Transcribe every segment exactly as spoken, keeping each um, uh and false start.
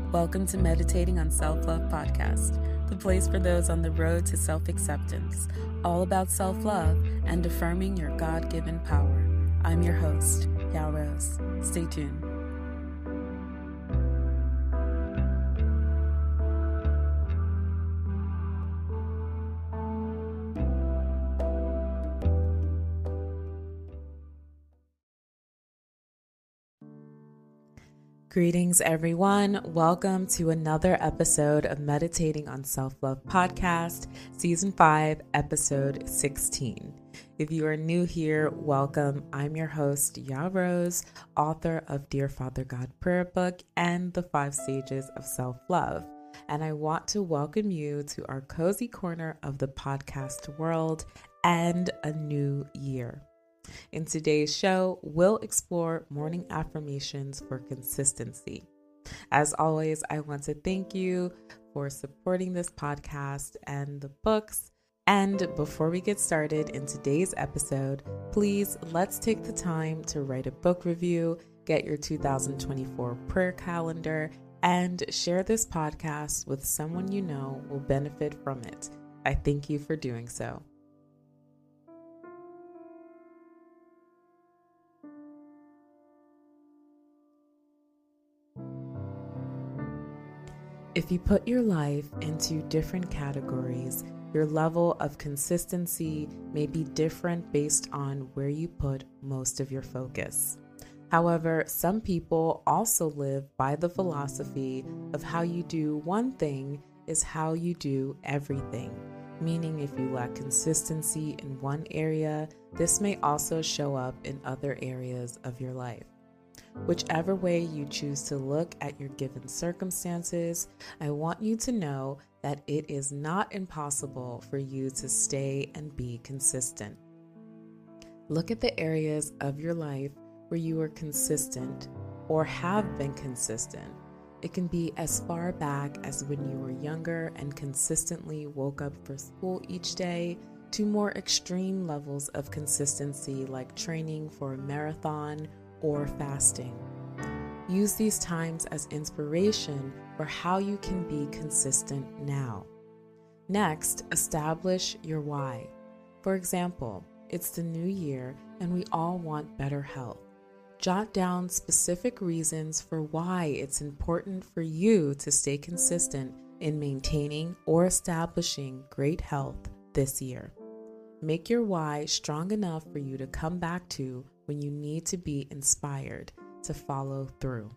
Welcome to Meditating on Self-Love Podcast, the place for those on the road to self-acceptance, all about self-love and affirming your God-given power. I'm your host, Yao Rose. Stay tuned. Greetings, everyone. Welcome to another episode of Meditating on Self-Love Podcast, Season five, Episode sixteen. If you are new here, welcome. I'm your host, Yao Rose, author of Dear Father God Prayer Book and The Five Stages of Self-Love. And I want to welcome you to our cozy corner of the podcast world and a new year. In today's show, we'll explore morning affirmations for consistency. As always, I want to thank you for supporting this podcast and the books. And before we get started in today's episode, please let's take the time to write a book review, get your two thousand twenty-four prayer calendar, and share this podcast with someone you know will benefit from it. I thank you for doing so. If you put your life into different categories, your level of consistency may be different based on where you put most of your focus. However, some people also live by the philosophy of how you do one thing is how you do everything, meaning if you lack consistency in one area, this may also show up in other areas of your life. Whichever way you choose to look at your given circumstances, I want you to know that it is not impossible for you to stay and be consistent. Look at the areas of your life where you are consistent or have been consistent. It can be as far back as when you were younger and consistently woke up for school each day, to more extreme levels of consistency like training for a marathon or fasting. Use these times as inspiration for how you can be consistent now. Next, establish your why. For example, it's the new year and we all want better health. Jot down specific reasons for why it's important for you to stay consistent in maintaining or establishing great health this year. Make your why strong enough for you to come back to when you need to be inspired to follow through.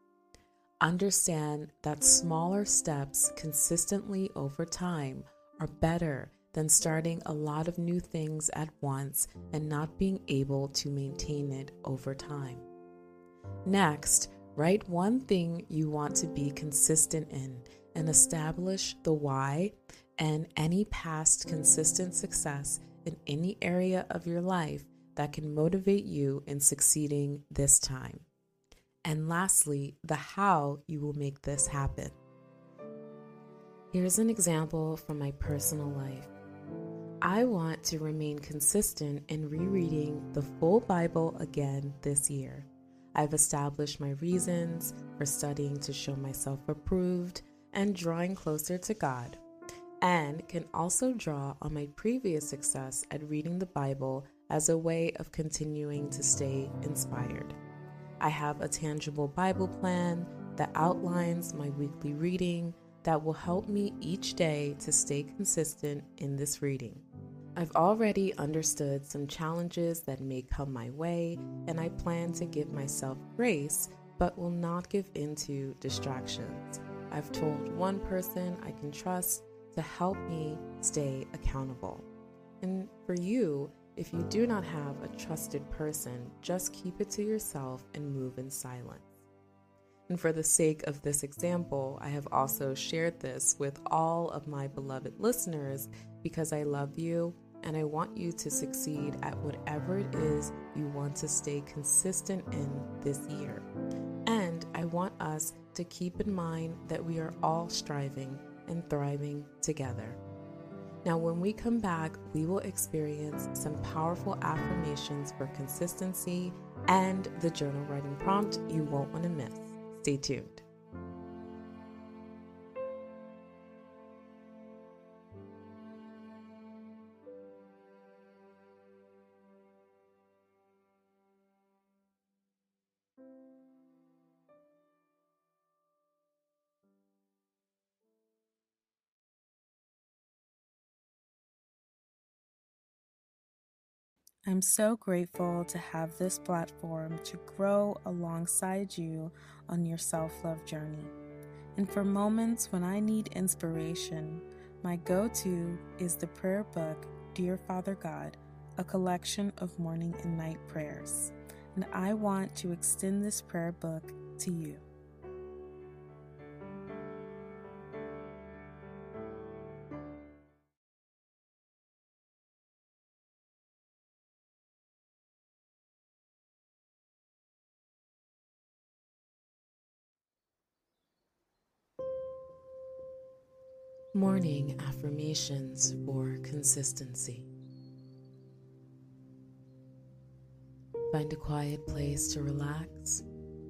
Understand that smaller steps consistently over time are better than starting a lot of new things at once and not being able to maintain it over time. Next, write one thing you want to be consistent in and establish the why and any past consistent success in any area of your life that can motivate you in succeeding this time. And lastly, the how you will make this happen. Here's an example from my personal life. I want to remain consistent in rereading the full Bible again this year. I've established my reasons for studying to show myself approved and drawing closer to God, and can also draw on my previous success at reading the Bible as a way of continuing to stay inspired. I have a tangible Bible plan that outlines my weekly reading that will help me each day to stay consistent in this reading. I've already understood some challenges that may come my way, and I plan to give myself grace, but will not give in to distractions. I've told one person I can trust to help me stay accountable. And for you, if you do not have a trusted person, just keep it to yourself and move in silence. And for the sake of this example, I have also shared this with all of my beloved listeners because I love you and I want you to succeed at whatever it is you want to stay consistent in this year. And I want us to keep in mind that we are all striving and thriving together. Now, when we come back, we will experience some powerful affirmations for consistency and the journal writing prompt you won't want to miss. Stay tuned. I'm so grateful to have this platform to grow alongside you on your self-love journey. And for moments when I need inspiration, my go-to is the prayer book, Dear Father God, a collection of morning and night prayers. And I want to extend this prayer book to you. Morning affirmations for consistency. Find a quiet place to relax.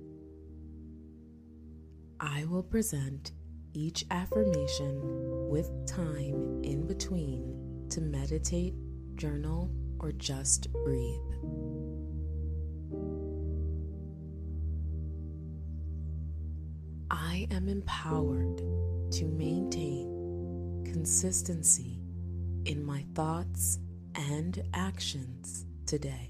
I will present each affirmation with time in between to meditate, journal, or just breathe. I am empowered to maintain consistency in my thoughts and actions today.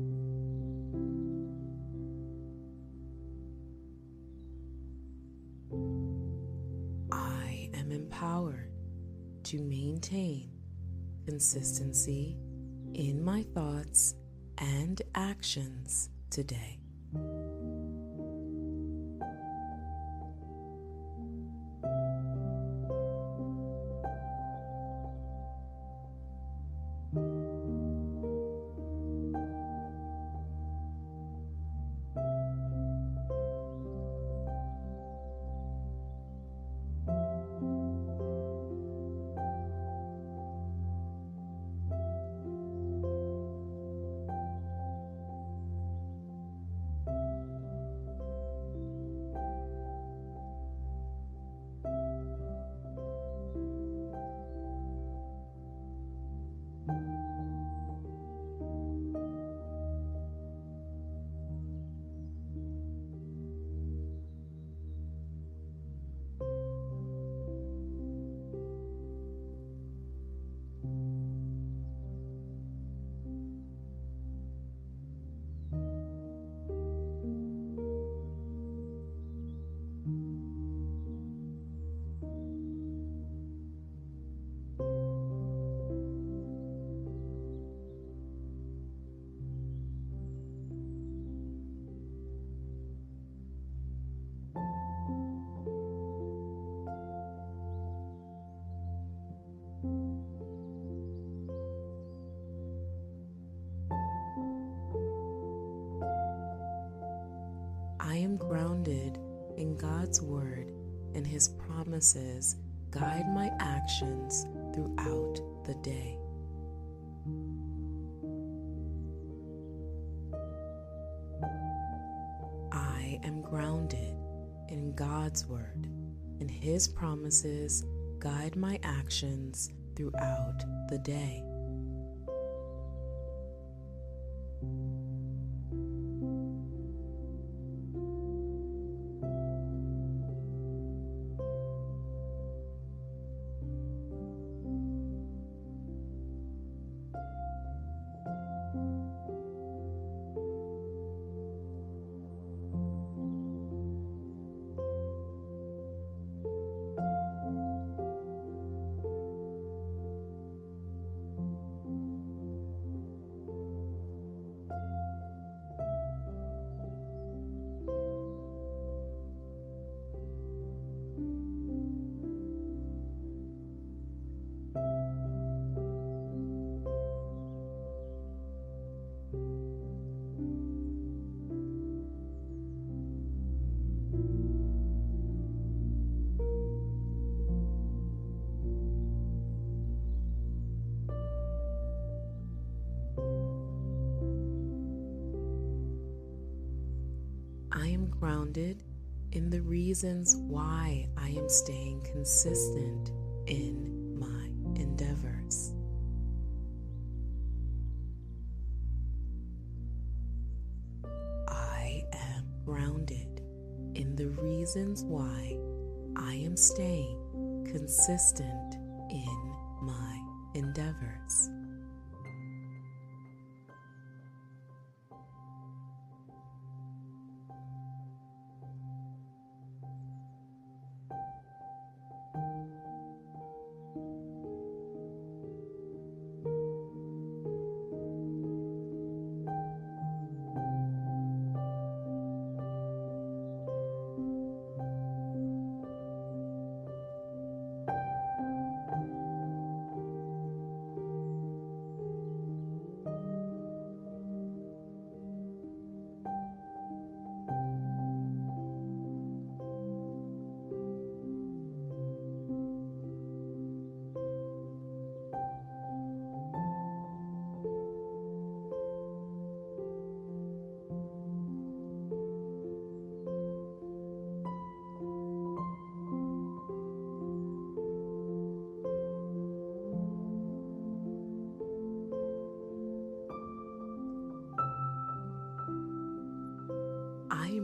I am empowered to maintain consistency in my thoughts and actions today. I am grounded in God's Word, and His promises guide my actions throughout the day. I am grounded in God's Word, and His promises guide my actions throughout the day. I am grounded in the reasons why I am staying consistent in my endeavors. I am grounded in the reasons why I am staying consistent in my endeavors.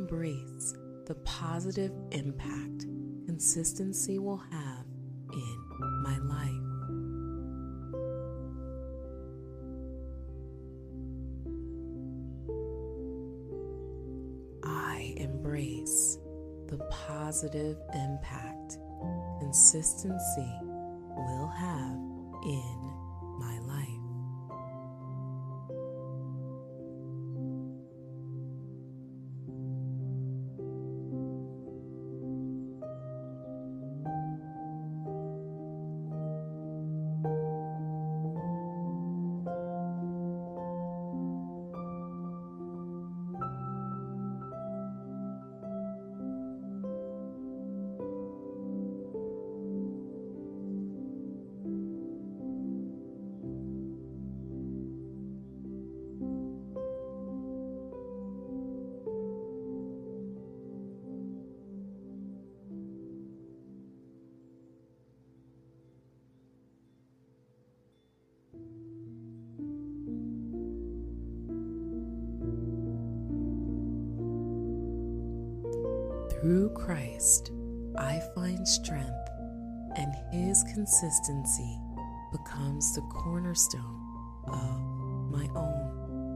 embrace the positive impact consistency will have in my life. I embrace the positive impact consistency will have in my life. Through Christ, I find strength, and His consistency becomes the cornerstone of my own.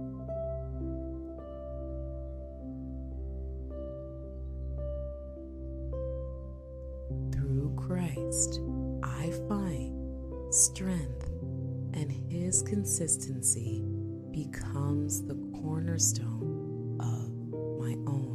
Through Christ, I find strength, and His consistency becomes the cornerstone of my own.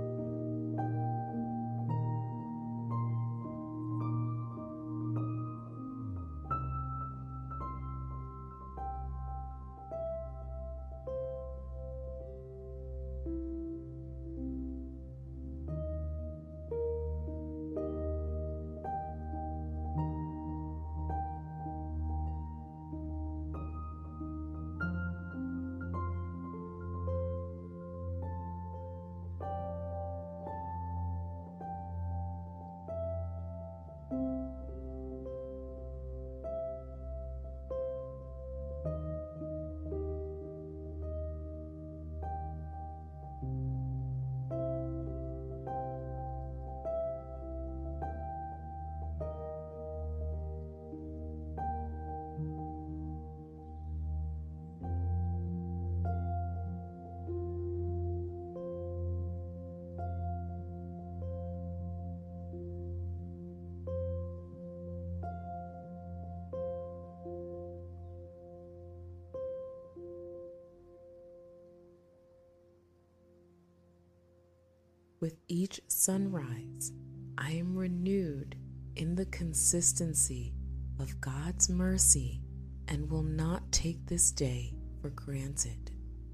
With each sunrise, I am renewed in the consistency of God's mercy and will not take this day for granted.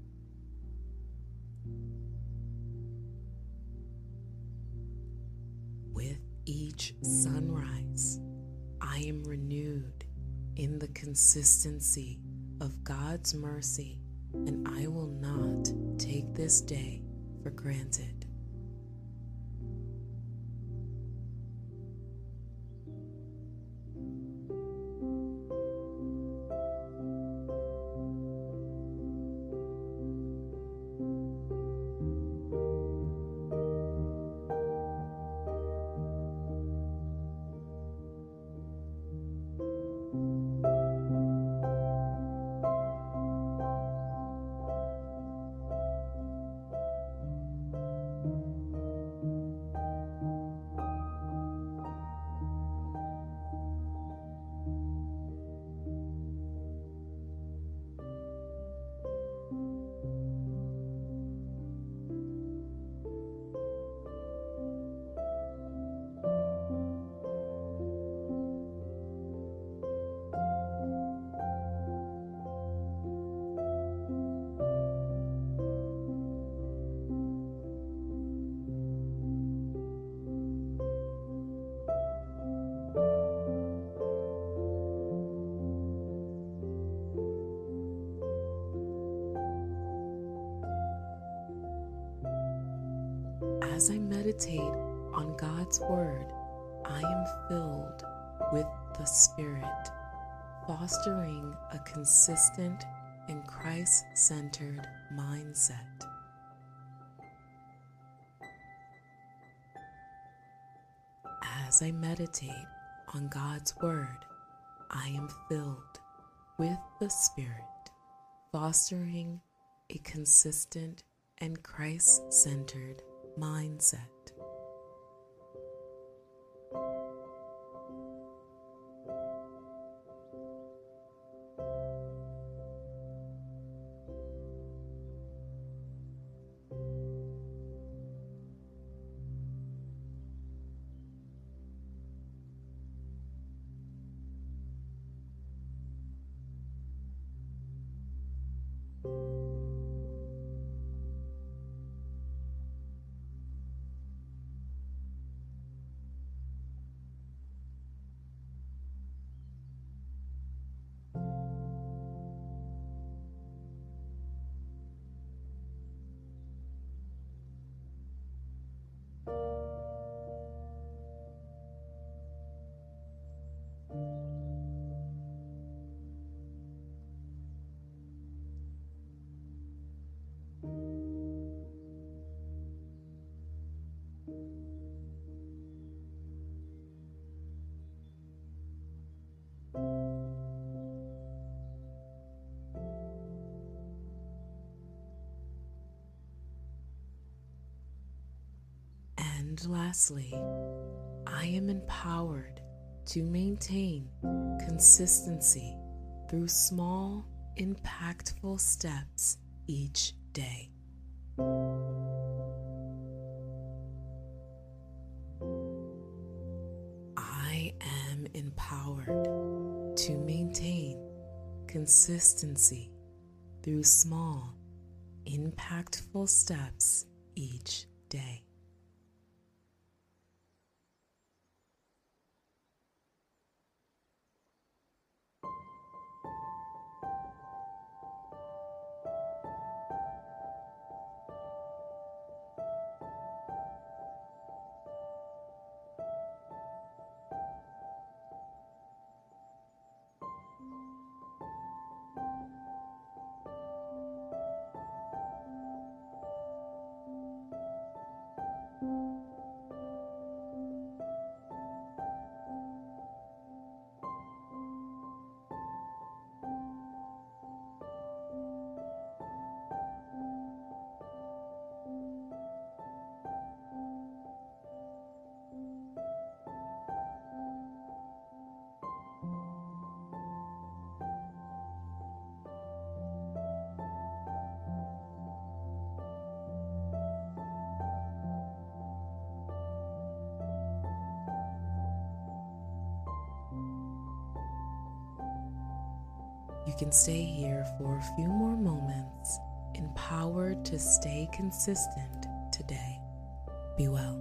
With each sunrise, I am renewed in the consistency of God's mercy, and I will not take this day for granted. As I meditate on God's Word, I am filled with the Spirit, fostering a consistent and Christ-centered mindset. As I meditate on God's Word, I am filled with the Spirit, fostering a consistent and Christ-centered mindset. And lastly, I am empowered to maintain consistency through small, impactful steps each day. I am empowered to maintain consistency through small, impactful steps each day. You can stay here for a few more moments, empowered to stay consistent today. Be well.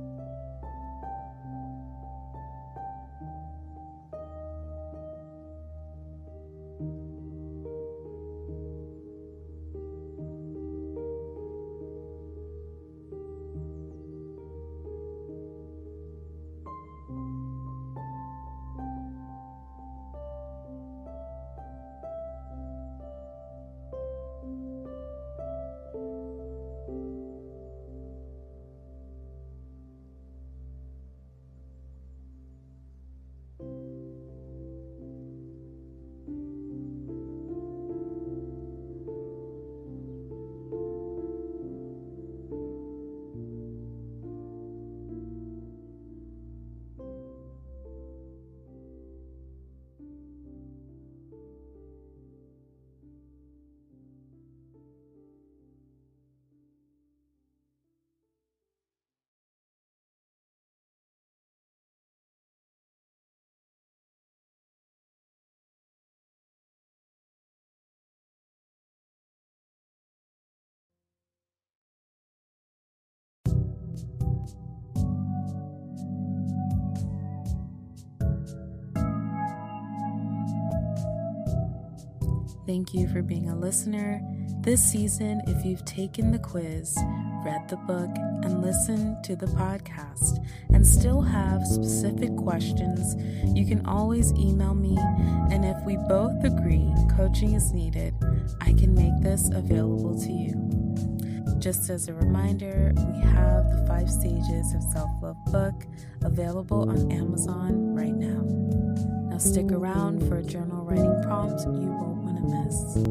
Thank you for being a listener. This season, if you've taken the quiz, read the book, and listened to the podcast, and still have specific questions, you can always email me, and if we both agree coaching is needed, I can make this available to you. Just as a reminder, we have the Five Stages of Self-Love book available on Amazon right now. Now stick around for a journal writing prompt you won't want to miss.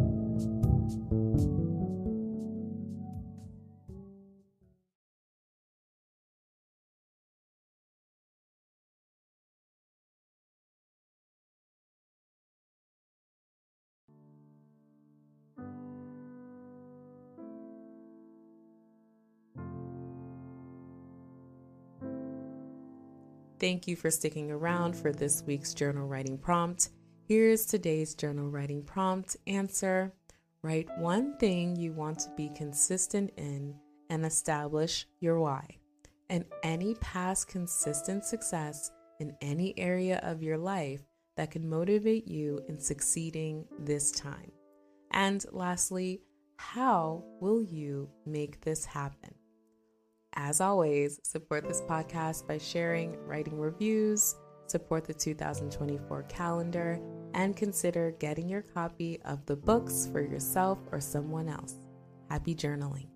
Thank you for sticking around for this week's journal writing prompt. Here's today's journal writing prompt answer. Write one thing you want to be consistent in and establish your why. And any past consistent success in any area of your life that can motivate you in succeeding this time. And lastly, how will you make this happen? As always, support this podcast by sharing, writing reviews, support the two thousand twenty-four calendar, and consider getting your copy of the books for yourself or someone else. Happy journaling.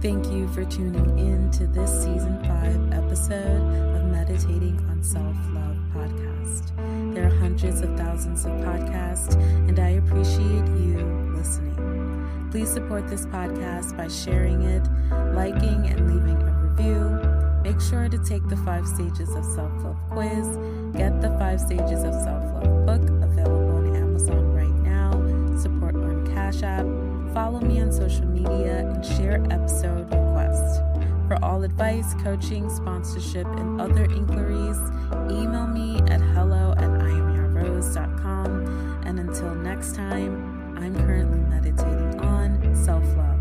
Thank you for tuning in to this season five episode of Meditating on Self-Love podcast. There are hundreds of thousands of podcasts, and I appreciate you listening. Please support this podcast by sharing it, liking, and leaving a review. Make sure to take the Five Stages of Self-Love quiz. Get the Five Stages of Self-Love book available on Amazon right now. Support on Cash App. Follow me on social media and share episode requests. For all advice, coaching, sponsorship, and other inquiries, email me at hello at I am your rose dot com. And until next time, I'm currently meditating on self-love.